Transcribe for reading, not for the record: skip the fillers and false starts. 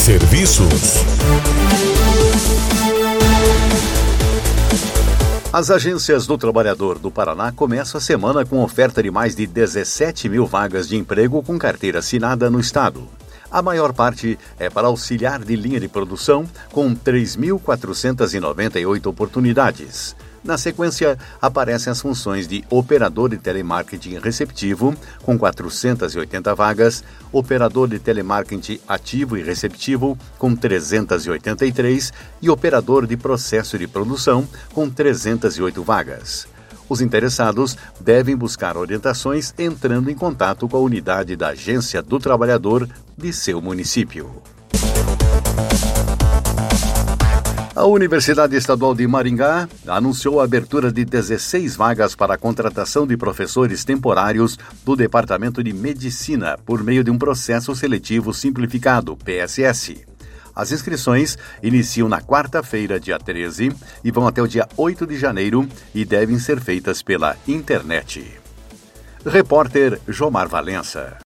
Serviços. As agências do trabalhador do Paraná começam a semana com oferta de mais de 17 mil vagas de emprego com carteira assinada no estado. A maior parte é para auxiliar de linha de produção, com 3.498 oportunidades. Na sequência, aparecem as funções de operador de telemarketing receptivo, com 480 vagas, operador de telemarketing ativo e receptivo, com 383, e operador de processo de produção, com 308 vagas. Os interessados devem buscar orientações entrando em contato com a unidade da Agência do Trabalhador de seu município. A Universidade Estadual de Maringá anunciou a abertura de 16 vagas para a contratação de professores temporários do Departamento de Medicina por meio de um processo seletivo simplificado, PSS. As inscrições iniciam na quarta-feira, dia 13, e vão até o dia 8 de janeiro e devem ser feitas pela internet. Repórter Jomar Valença.